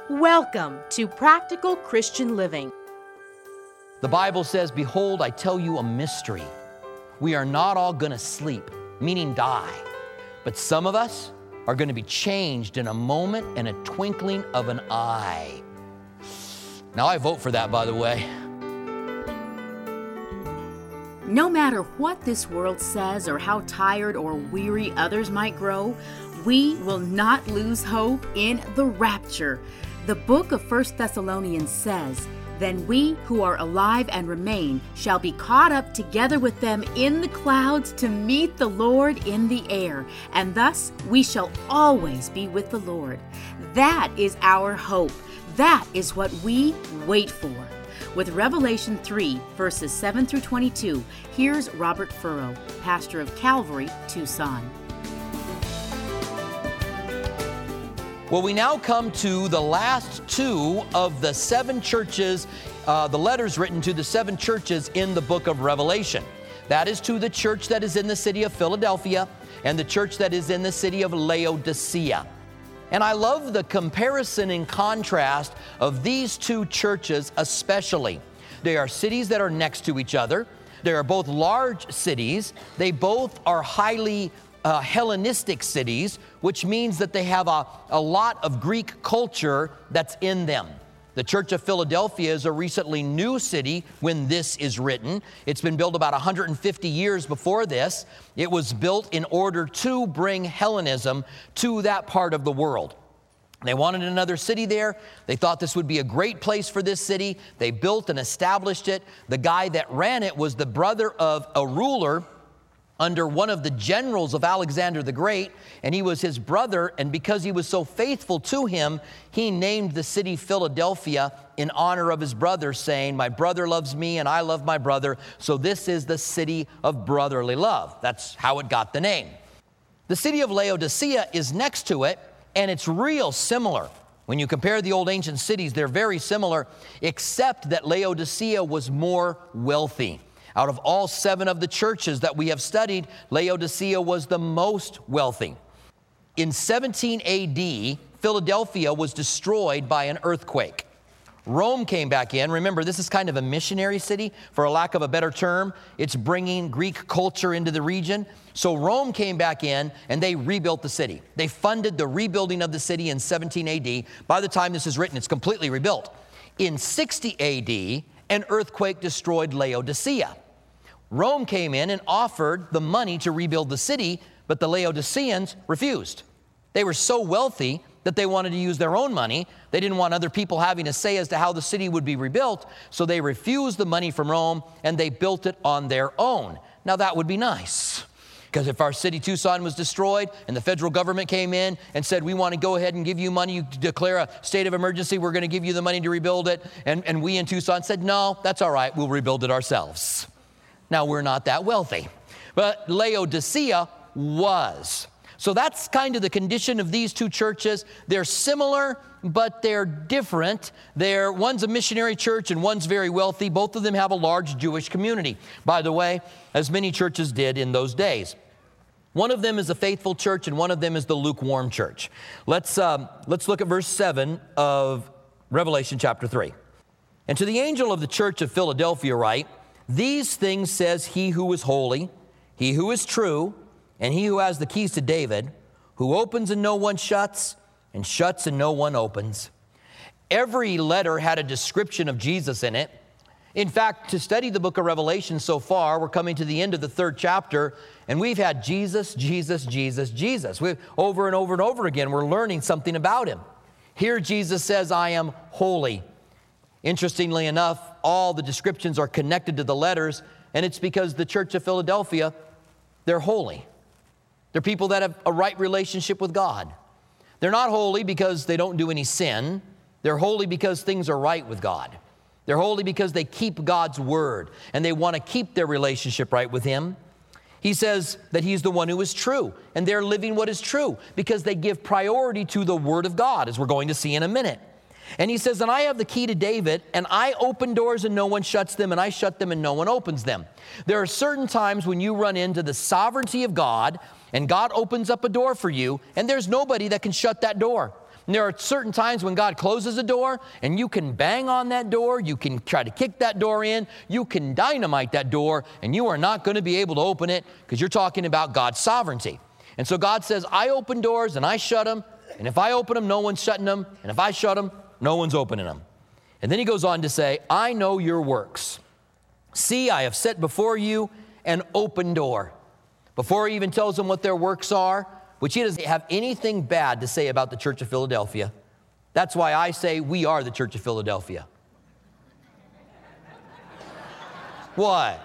Welcome to Practical Christian Living. The Bible says, "Behold, I tell you a mystery. We are not all going to sleep," meaning die. But some of us are going to be changed in a moment and a twinkling of an eye. Now, I vote for that, by the way. No matter what this world says or how tired or weary others might grow, we will not lose hope in the rapture. The book of 1 Thessalonians says, "Then we who are alive and remain shall be caught up together with them in the clouds to meet the Lord in the air, and thus we shall always be with the Lord." That is our hope. That is what we wait for. With Revelation 3, verses 7 through 22, here's Robert Furrow, pastor of Calvary, Tucson. Well, we now come to the last two of the seven churches, the letters written to the seven churches in the book of Revelation. That is to the church that is in the city of Philadelphia and the church that is in the city of Laodicea. And I love the comparison and contrast of these two churches especially. They are cities that are next to each other. They are both large cities. They both are highly Hellenistic cities, which means that they have a lot of Greek culture that's in them. The Church of Philadelphia is a recently new city when this is written. It's been built about 150 years before this. It was built in order to bring Hellenism to that part of the world. They wanted another city there. They thought this would be a great place for this city. They built and established it. The guy that ran it was the brother of a ruler under one of the generals of Alexander the Great, and he was his brother, and because he was so faithful to him, he named the city Philadelphia in honor of his brother, saying, "My brother loves me and I love my brother, so this is the city of brotherly love." That's how it got the name. The city of Laodicea is next to it, and it's real similar. When you compare the old ancient cities, they're very similar, except that Laodicea was more wealthy. Out of all seven of the churches that we have studied, Laodicea was the most wealthy. In 17 AD, Philadelphia was destroyed by an earthquake. Rome came back in. Remember, this is kind of a missionary city, for a lack of a better term. It's bringing Greek culture into the region. So Rome came back in, and they rebuilt the city. They funded the rebuilding of the city in 17 AD. By the time this is written, it's completely rebuilt. In 60 AD, an earthquake destroyed Laodicea. Rome came in and offered the money to rebuild the city, but the Laodiceans refused. They were so wealthy that they wanted to use their own money. They didn't want other people having a say as to how the city would be rebuilt, so they refused the money from Rome and they built it on their own. Now that would be nice, because if our city, Tucson, was destroyed and the federal government came in and said, "We want to go ahead and give you money, you declare a state of emergency, we're going to give you the money to rebuild it," and we in Tucson said, "No, that's all right, we'll rebuild it ourselves." Now, we're not that wealthy, but Laodicea was. So that's kind of the condition of these two churches. They're similar, but they're different. One's a missionary church and one's very wealthy. Both of them have a large Jewish community, by the way, as many churches did in those days. One of them is a faithful church and one of them is the lukewarm church. Let's look at verse 7 of Revelation chapter 3. "And to the angel of the church of Philadelphia write, These things says he who is holy, he who is true, and he who has the keys to David, who opens and no one shuts, and shuts and no one opens." Every letter had a description of Jesus in it. In fact, to study the book of Revelation so far, we're coming to the end of the 3rd chapter, and we've had Jesus, Jesus, Jesus, Jesus. Over and over and over again, we're learning something about him. Here Jesus says, "I am holy." Interestingly enough, all the descriptions are connected to the letters, and it's because the Church of Philadelphia, they're holy. They're people that have a right relationship with God. They're not holy because they don't do any sin. They're holy because things are right with God. They're holy because they keep God's word, and they want to keep their relationship right with him. He says that he's the one who is true, and they're living what is true because they give priority to the word of God, as we're going to see in a minute. And he says, "And I have the key to David, and I open doors and no one shuts them, and I shut them and no one opens them." There are certain times when you run into the sovereignty of God, and God opens up a door for you, and there's nobody that can shut that door. And there are certain times when God closes a door and you can bang on that door, you can try to kick that door in, you can dynamite that door, and you are not going to be able to open it because you're talking about God's sovereignty. And so God says, I open doors and I shut them, and if I open them, no one's shutting them, and if I shut them, no one's opening them. And then he goes on to say, I know your works. See, I have set before you an open door. Before he even tells them what their works are, which he doesn't have anything bad to say about the Church of Philadelphia. That's why I say we are the Church of Philadelphia. What?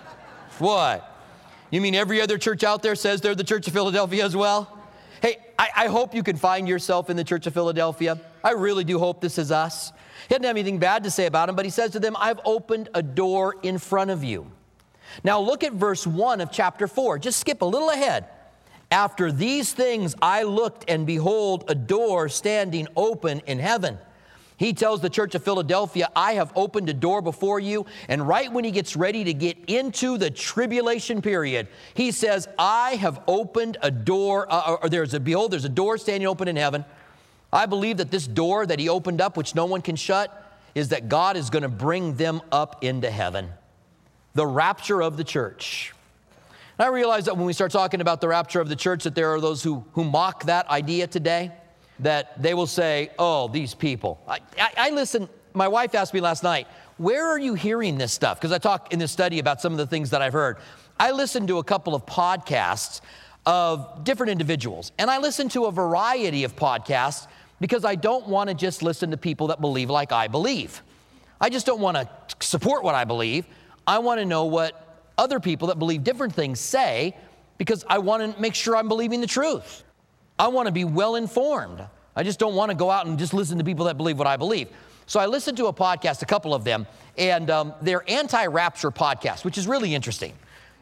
What? You mean every other church out there says they're the Church of Philadelphia as well? Hey, I hope you can find yourself in the Church of Philadelphia. I really do hope this is us. He doesn't have anything bad to say about them, but he says to them, I've opened a door in front of you. Now look at verse 1 of chapter 4. Just skip a little ahead. After these things I looked, and behold, a door standing open in heaven. He tells the Church of Philadelphia, I have opened a door before you. And right when he gets ready to get into the tribulation period, he says, I have opened a door, behold, there's a door standing open in heaven. I believe that this door that he opened up, which no one can shut, is that God is going to bring them up into heaven. The rapture of the church. And I realize that when we start talking about the rapture of the church, that there are those who mock that idea today, that they will say, oh, these people. I listen, my wife asked me last night, where are you hearing this stuff? Because I talk in this study about some of the things that I've heard. I listened to a couple of podcasts of different individuals, and I listened to a variety of podcasts because I don't want to just listen to people that believe like I believe. I just don't want to support what I believe. I want to know what other people that believe different things say, because I want to make sure I'm believing the truth. I want to be well informed. I just don't want to go out and just listen to people that believe what I believe. So I listened to a podcast, a couple of them, and they're anti-rapture podcasts, which is really interesting.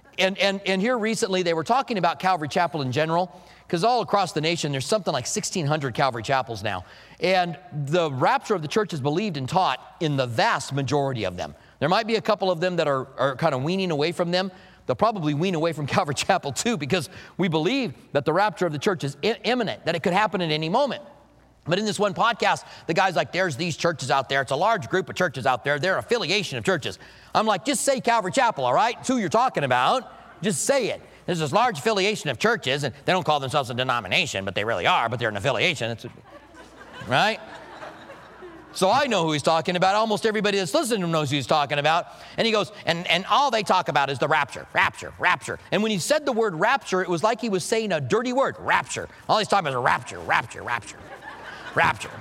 And here recently they were talking about Calvary Chapel in general, because all across the nation there's something like 1,600 Calvary Chapels now. And the rapture of the church is believed and taught in the vast majority of them. There might be a couple of them that are kind of weaning away from them. They'll probably wean away from Calvary Chapel too, because we believe that the rapture of the church is imminent, that it could happen at any moment. But in this one podcast, the guy's like, there's these churches out there. It's a large group of churches out there. They're an affiliation of churches. I'm like, just say Calvary Chapel, all right? It's who you're talking about. Just say it. There's this large affiliation of churches, and they don't call themselves a denomination, but they really are, but they're an affiliation. Right? So I know who he's talking about. Almost everybody that's listening to him knows who he's talking about. And he goes, and all they talk about is the rapture, rapture, rapture. And when he said the word rapture, it was like he was saying a dirty word, rapture. All he's talking about is rapture, rapture, rapture, rapture.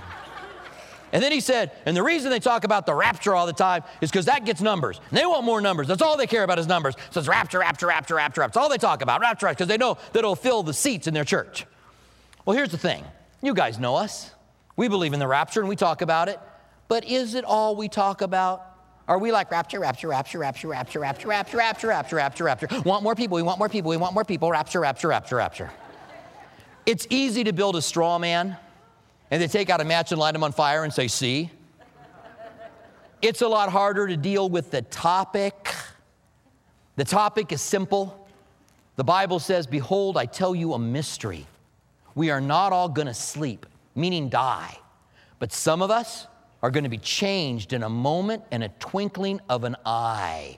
And then he said, and the reason they talk about the rapture all the time is because that gets numbers. And they want more numbers. That's all they care about is numbers. So it's rapture, rapture, rapture, rapture, rapture. That's all they talk about, rapture, because they know that it'll fill the seats in their church. Well, here's the thing. You guys know us. We believe in the rapture and we talk about it. But is it all we talk about? Are we like rapture, rapture, rapture, rapture, rapture, rapture, rapture, rapture, rapture, rapture, rapture? Want more people, we want more people, we want more people, rapture, rapture, rapture, rapture. It's easy to build a straw man and they take out a match and light him on fire and say, see? It's a lot harder to deal with the topic. The topic is simple. The Bible says, behold, I tell you a mystery. We are not all going to sleep, meaning die. But some of us are going to be changed in a moment and a twinkling of an eye.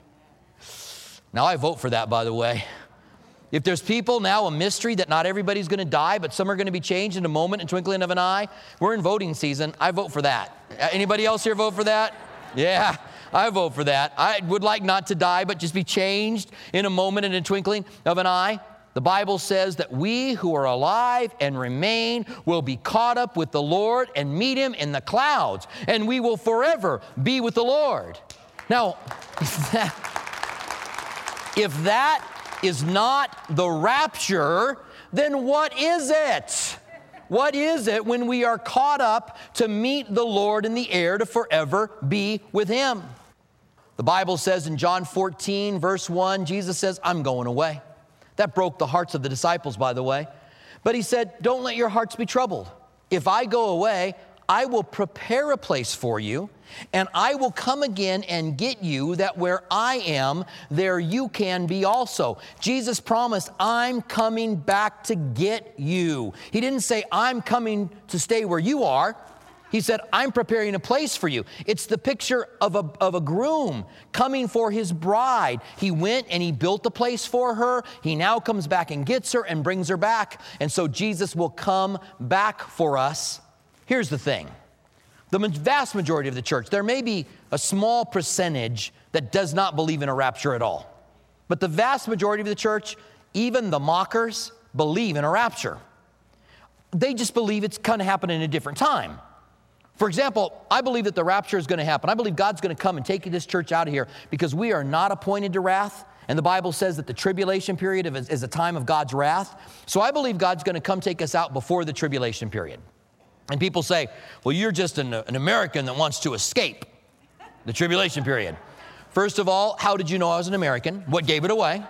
Now, I vote for that, by the way. If there's people now, a mystery that not everybody's going to die, but some are going to be changed in a moment and twinkling of an eye. We're in voting season. I vote for that. Anybody else here vote for that? Yeah, I vote for that. I would like not to die, but just be changed in a moment and a twinkling of an eye. The Bible says that we who are alive and remain will be caught up with the Lord and meet him in the clouds, and we will forever be with the Lord. Now, if that is not the rapture, then what is it? What is it when we are caught up to meet the Lord in the air to forever be with him? The Bible says in John 14, verse 1, Jesus says, I'm going away. That broke the hearts of the disciples, by the way. But he said, don't let your hearts be troubled. If I go away, I will prepare a place for you, and I will come again and get you, that where I am, there you can be also. Jesus promised, I'm coming back to get you. He didn't say, I'm coming to stay where you are. He said, I'm preparing a place for you. It's the picture of a groom coming for his bride. He went and he built a place for her. He now comes back and gets her and brings her back. And so Jesus will come back for us. Here's the thing. The vast majority of the church, there may be a small percentage that does not believe in a rapture at all. But the vast majority of the church, even the mockers, believe in a rapture. They just believe it's going to happen in a different time. For example, I believe that the rapture is going to happen. I believe God's going to come and take this church out of here because we are not appointed to wrath. And the Bible says that the tribulation period is a time of God's wrath. So I believe God's going to come take us out before the tribulation period. And people say, well, you're just an American that wants to escape the tribulation period. First of all, how did you know I was an American? What gave it away?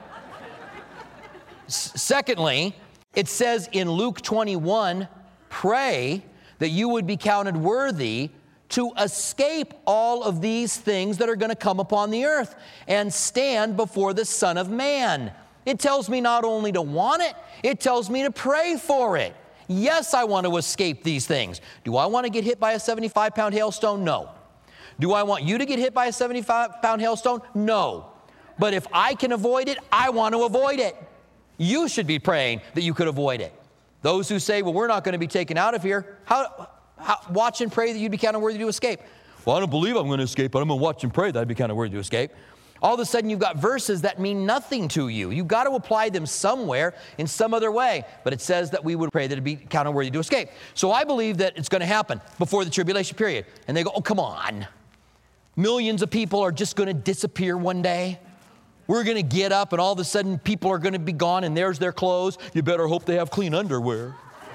Secondly, it says in Luke 21, pray that you would be counted worthy to escape all of these things that are going to come upon the earth and stand before the Son of Man. It tells me not only to want it, it tells me to pray for it. Yes, I want to escape these things. Do I want to get hit by a 75-pound hailstone? No. Do I want you to get hit by a 75-pound hailstone? No. But if I can avoid it, I want to avoid it. You should be praying that you could avoid it. Those who say, well, we're not going to be taken out of here, watch and pray that you'd be counted worthy to escape. Well, I don't believe I'm going to escape, but I'm going to watch and pray that I'd be counted worthy to escape. All of a sudden, you've got verses that mean nothing to you. You've got to apply them somewhere in some other way. But it says that we would pray that it'd be counted worthy to escape. So I believe that it's going to happen before the tribulation period. And they go, oh, come on. Millions of people are just going to disappear one day. We're going to get up and all of a sudden people are going to be gone and there's their clothes. You better hope they have clean underwear.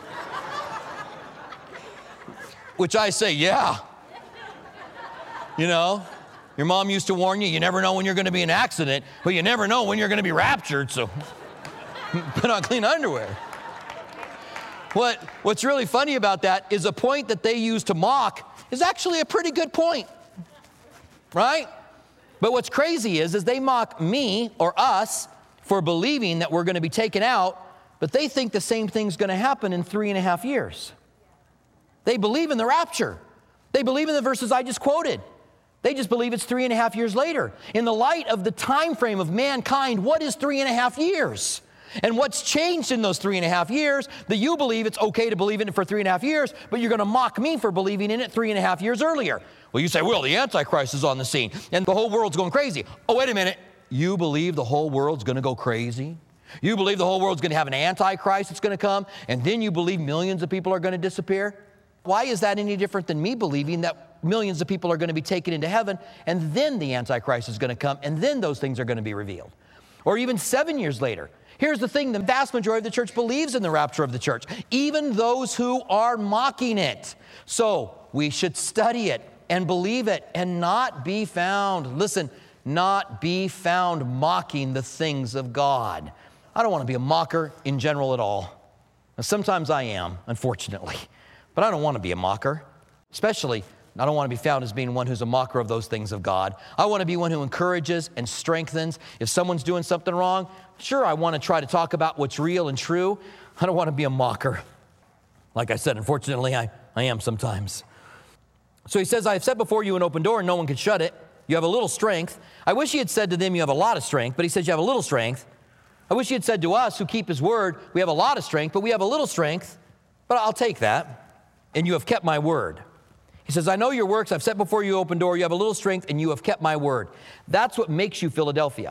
Which I say, yeah. You know, your mom used to warn you, you never know when you're going to be in an accident, but you never know when you're going to be raptured, so put on clean underwear. What's really funny about that is a point that they use to mock is actually a pretty good point, right? But what's crazy is they mock me or us for believing that we're going to be taken out, but they think the same thing's going to happen in 3.5 years. They believe in the rapture. They believe in the verses I just quoted. They just believe it's 3.5 years later. In the light of the time frame of mankind, what is 3.5 years? And what's changed in those 3.5 years that you believe it's okay to believe in it for 3.5 years, but you're going to mock me for believing in it 3.5 years earlier? Well, you say, well, the Antichrist is on the scene and the whole world's going crazy. Oh, wait a minute. You believe the whole world's going to go crazy? You believe the whole world's going to have an Antichrist that's going to come, and then you believe millions of people are going to disappear? Why is that any different than me believing that millions of people are going to be taken into heaven, and then the Antichrist is going to come, and then those things are going to be revealed? Or even 7 years later. Here's the thing, the vast majority of the church believes in the rapture of the church, even those who are mocking it. So we should study it and believe it and not be found, listen, not be found mocking the things of God. I don't want to be a mocker in general at all. Now, sometimes I am, unfortunately, but I don't want to be a mocker, especially I don't want to be found as being one who's a mocker of those things of God. I want to be one who encourages and strengthens. If someone's doing something wrong, sure, I want to try to talk about what's real and true. I don't want to be a mocker. Like I said, unfortunately, I am sometimes. So he says, I have set before you an open door and no one can shut it. You have a little strength. I wish he had said to them, you have a lot of strength, but he says you have a little strength. I wish he had said to us who keep his word, we have a lot of strength, but we have a little strength, but I'll take that. And you have kept my word. He says, I know your works. I've set before you an open door. You have a little strength and you have kept my word. That's what makes you Philadelphia.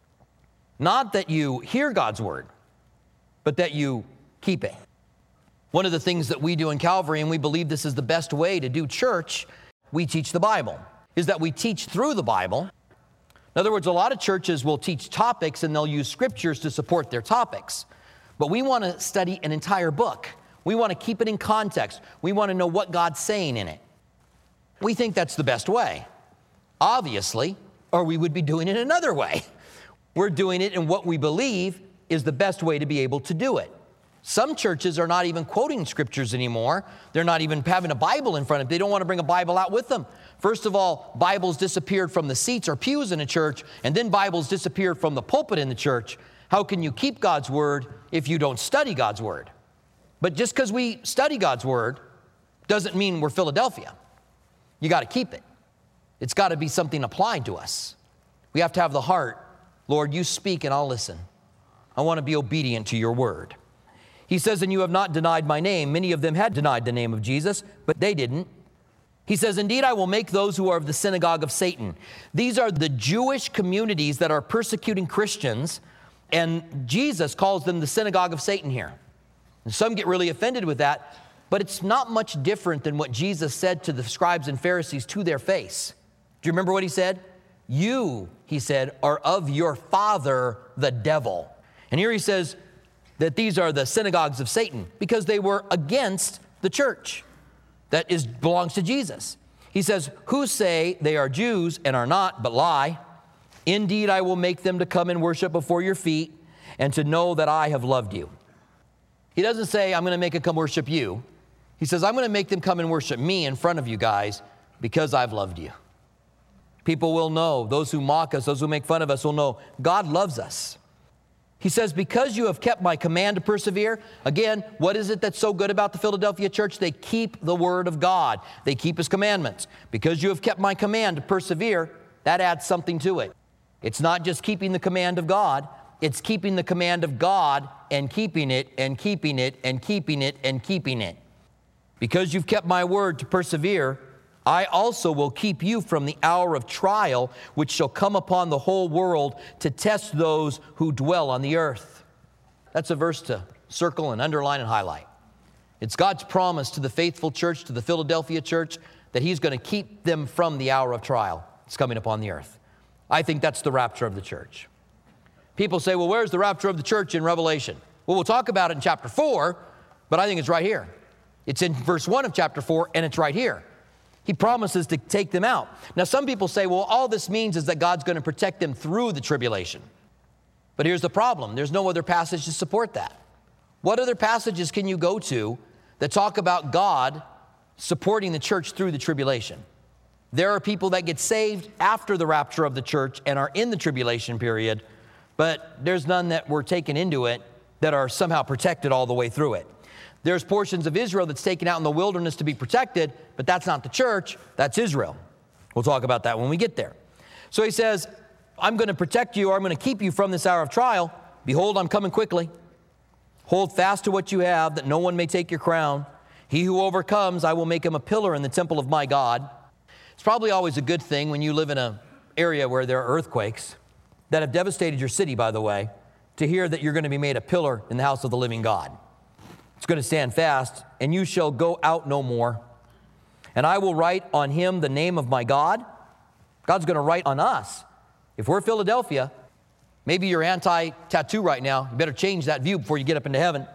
Not that you hear God's word, but that you keep it. One of the things that we do in Calvary, and we believe this is the best way to do church, we teach the Bible, is that we teach through the Bible. In other words, a lot of churches will teach topics and they'll use scriptures to support their topics. But we want to study an entire book. We want to keep it in context. We want to know what God's saying in it. We think that's the best way, obviously, or we would be doing it another way. We're doing it in what we believe is the best way to be able to do it. Some churches are not even quoting scriptures anymore. They're not even having a Bible in front of them. They don't want to bring a Bible out with them. First of all, Bibles disappeared from the seats or pews in a church, and then Bibles disappeared from the pulpit in the church. How can you keep God's Word if you don't study God's Word? But just because we study God's Word doesn't mean we're Philadelphia. You got to keep it. It's got to be something applied to us. We have to have the heart, Lord, you speak and I'll listen. I want to be obedient to your word. He says, and you have not denied my name. Many of them had denied the name of Jesus, but they didn't. He says, indeed, I will make those who are of the synagogue of Satan. These are the Jewish communities that are persecuting Christians, and Jesus calls them the synagogue of Satan here. And some get really offended with that, but it's not much different than what Jesus said to the scribes and Pharisees to their face. Do you remember what he said? You, he said, are of your father, the devil. And here he says that these are the synagogues of Satan because they were against the church that belongs to Jesus. He says, who say they are Jews and are not, but lie. Indeed, I will make them to come and worship before your feet and to know that I have loved you. He doesn't say, I'm going to make them come worship you. He says, I'm going to make them come and worship me in front of you guys because I've loved you. People will know, those who mock us, those who make fun of us will know God loves us. He says, because you have kept my command to persevere. Again, what is it that's so good about the Philadelphia church? They keep the word of God. They keep his commandments. Because you have kept my command to persevere, that adds something to it. It's not just keeping the command of God. It's keeping the command of God and keeping it and keeping it and keeping it and keeping it. Because you've kept my word to persevere, I also will keep you from the hour of trial, which shall come upon the whole world to test those who dwell on the earth. That's a verse to circle and underline and highlight. It's God's promise to the faithful church, to the Philadelphia church, that he's going to keep them from the hour of trial that's coming upon the earth. I think that's the rapture of the church. People say, well, where's the rapture of the church in Revelation? Well, we'll talk about it in chapter 4, but I think it's right here. It's in verse 1 of chapter 4, and it's right here. He promises to take them out. Now, some people say, well, all this means is that God's going to protect them through the tribulation. But here's the problem. There's no other passage to support that. What other passages can you go to that talk about God supporting the church through the tribulation? There are people that get saved after the rapture of the church and are in the tribulation period, but there's none that were taken into it that are somehow protected all the way through it. There's portions of Israel that's taken out in the wilderness to be protected, but that's not the church, that's Israel. We'll talk about that when we get there. So he says, I'm going to protect you, or I'm going to keep you from this hour of trial. Behold, I'm coming quickly. Hold fast to what you have, that no one may take your crown. He who overcomes, I will make him a pillar in the temple of my God. It's probably always a good thing when you live in an area where there are earthquakes that have devastated your city, by the way, to hear that you're going to be made a pillar in the house of the living God. It's going to stand fast, and you shall go out no more. And I will write on him the name of my God. God's going to write on us. If we're Philadelphia, maybe you're anti-tattoo right now. You better change that view before you get up into heaven.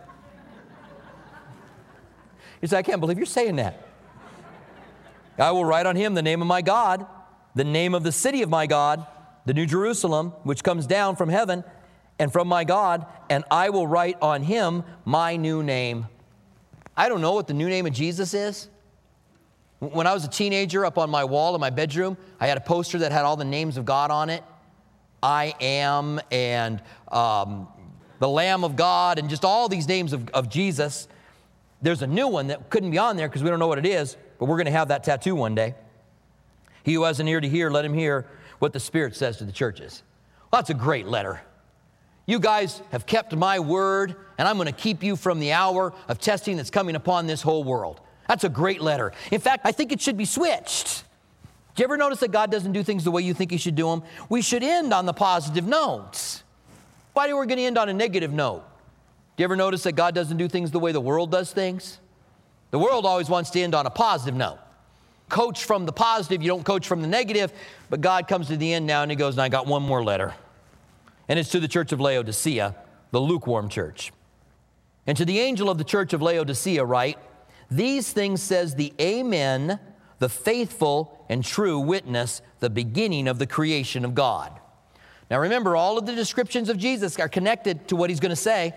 You say, I can't believe you're saying that. I will write on him the name of my God, the name of the city of my God, the New Jerusalem, which comes down from heaven, and from my God, and I will write on him my new name. I don't know what the new name of Jesus is. When I was a teenager, up on my wall in my bedroom, I had a poster that had all the names of God on it. I am, and the Lamb of God, and just all these names of Jesus. There's a new one that couldn't be on there because we don't know what it is, but we're going to have that tattoo one day. He who has an ear to hear, let him hear what the Spirit says to the churches. Well, that's a great letter. You guys have kept my word, and I'm going to keep you from the hour of testing that's coming upon this whole world. That's a great letter. In fact, I think it should be switched. Do you ever notice that God doesn't do things the way you think he should do them? We should end on the positive notes. Why are we going to end on a negative note? Do you ever notice that God doesn't do things the way the world does things? The world always wants to end on a positive note. Coach from the positive, you don't coach from the negative, but God comes to the end now and he goes, and I got one more letter. And it's to the church of Laodicea, the lukewarm church. And to the angel of the church of Laodicea write, these things says the Amen, the faithful and true witness, the beginning of the creation of God. Now remember, all of the descriptions of Jesus are connected to what he's going to say.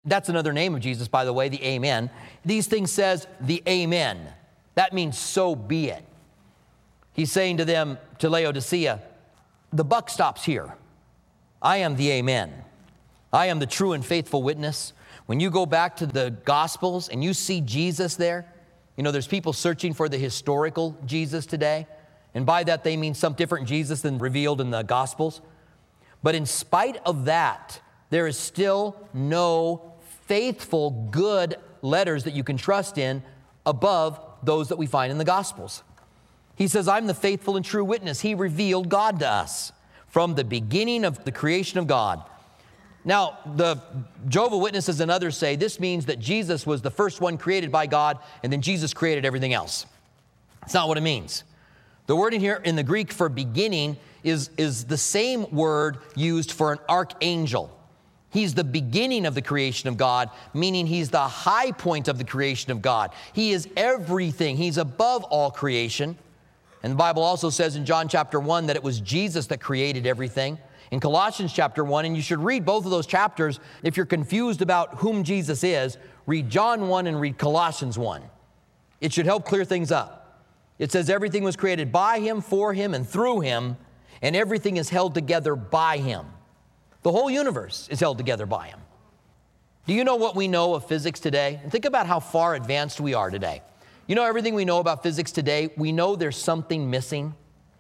That's another name of Jesus, by the way, the Amen. These things says the Amen. That means so be it. He's saying to them, to Laodicea, the buck stops here. I am the Amen. I am the true and faithful witness. When you go back to the Gospels and you see Jesus there, you know, there's people searching for the historical Jesus today. And by that, they mean some different Jesus than revealed in the Gospels. But in spite of that, there is still no faithful, good letters that you can trust in above those that we find in the Gospels. He says, I'm the faithful and true witness. He revealed God to us from the beginning of the creation of God. Now, the Jehovah's Witnesses and others say this means that Jesus was the first one created by God, and then Jesus created everything else. That's not what it means. The word in here in the Greek for beginning is the same word used for an archangel. He's the beginning of the creation of God, meaning he's the high point of the creation of God. He is everything. He's above all creation. And the Bible also says in John chapter 1 that it was Jesus that created everything. In Colossians chapter 1, and you should read both of those chapters. If you're confused about whom Jesus is, read John 1 and read Colossians 1. It should help clear things up. It says everything was created by him, for him, and through him, and everything is held together by him. The whole universe is held together by him. Do you know what we know of physics today? And think about how far advanced we are today. You know everything we know about physics today? We know there's something missing.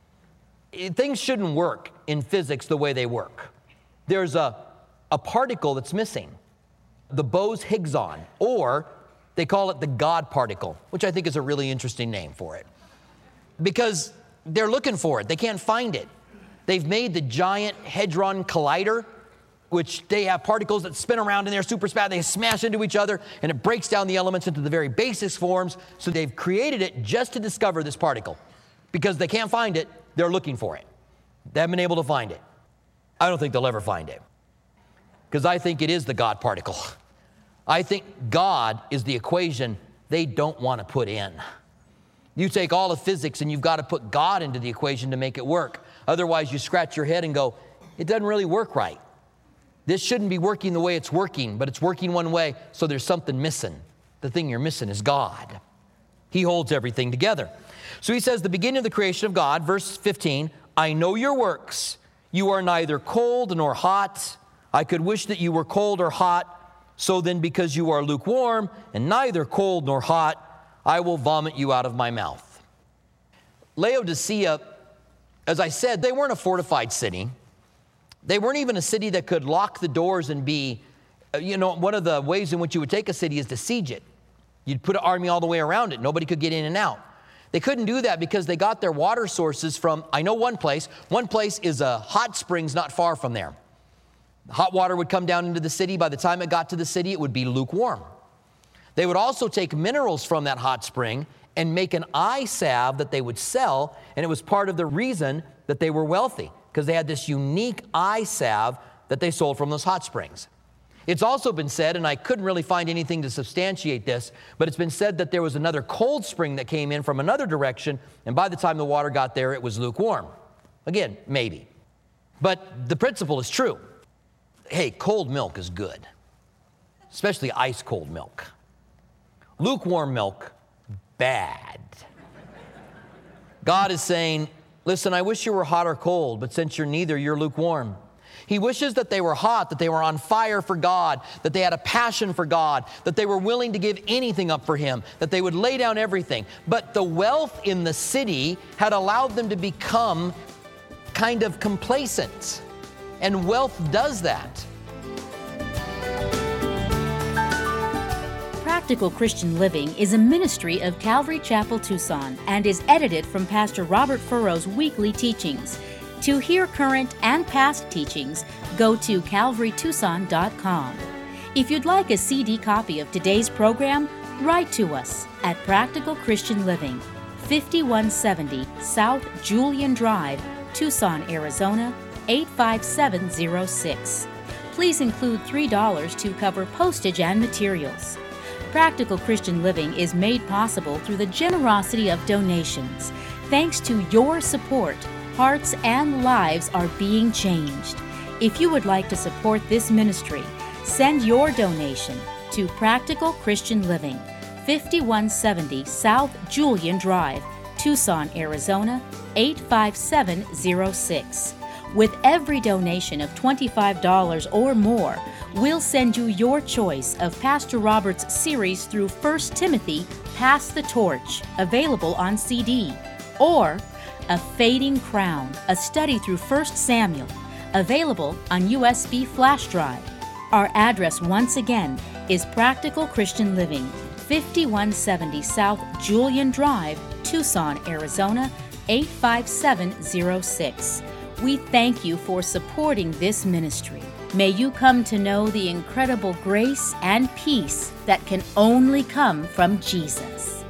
Things shouldn't work in physics the way they work. There's a particle that's missing, the Bose-Higgs-on, or they call it the God particle, which I think is a really interesting name for it. Because they're looking for it. They can't find it. They've made the Giant Hadron Collider, which they have particles that spin around in there super fast. They smash into each other, and it breaks down the elements into the very basic forms. So they've created it just to discover this particle. Because they can't find it, they're looking for it. They haven't been able to find it. I don't think they'll ever find it. Because I think it is the God particle. I think God is the equation they don't want to put in. You take all of physics and you've got to put God into the equation to make it work. Otherwise, you scratch your head and go, it doesn't really work right. This shouldn't be working the way it's working, but it's working one way, so there's something missing. The thing you're missing is God. He holds everything together. So he says, the beginning of the creation of God, verse 15, I know your works. You are neither cold nor hot. I could wish that you were cold or hot. So then, because you are lukewarm and neither cold nor hot, I will vomit you out of my mouth. Laodicea, as I said, they weren't a fortified city. They weren't even a city that could lock the doors and be, one of the ways in which you would take a city is to siege it. You'd put an army all the way around it. Nobody could get in and out. They couldn't do that because they got their water sources from, I know one place. One place is a hot springs not far from there. Hot water would come down into the city. By the time it got to the city, it would be lukewarm. They would also take minerals from that hot spring and make an eye salve that they would sell, and it was part of the reason that they were wealthy, because they had this unique eye salve that they sold from those hot springs. It's also been said, and I couldn't really find anything to substantiate this, but it's been said that there was another cold spring that came in from another direction, and by the time the water got there, it was lukewarm. Again, maybe. But the principle is true. Hey, cold milk is good, especially ice cold milk. Lukewarm milk, bad. God is saying, listen, I wish you were hot or cold, but since you're neither, you're lukewarm. He wishes that they were hot, that they were on fire for God, that they had a passion for God, that they were willing to give anything up for Him, that they would lay down everything. But the wealth in the city had allowed them to become kind of complacent. And wealth does that. Practical Christian Living is a ministry of Calvary Chapel, Tucson, and is edited from Pastor Robert Furrow's weekly teachings. To hear current and past teachings, go to calvarytucson.com. If you'd like a CD copy of today's program, write to us at Practical Christian Living, 5170 South Julian Drive, Tucson, Arizona, 85706. Please include $3 to cover postage and materials. Practical Christian Living is made possible through the generosity of donations. Thanks to your support, hearts and lives are being changed. If you would like to support this ministry, Send your donation to Practical Christian Living, 5170 South Julian Drive, Tucson, Arizona, 85706. With every donation of $25 or more, we'll send you your choice of Pastor Robert's series through 1 Timothy, Pass the Torch, available on CD, or A Fading Crown, a study through 1 Samuel, available on USB flash drive. Our address once again is Practical Christian Living, 5170 South Julian Drive, Tucson, Arizona, 85706. We thank you for supporting this ministry. May you come to know the incredible grace and peace that can only come from Jesus.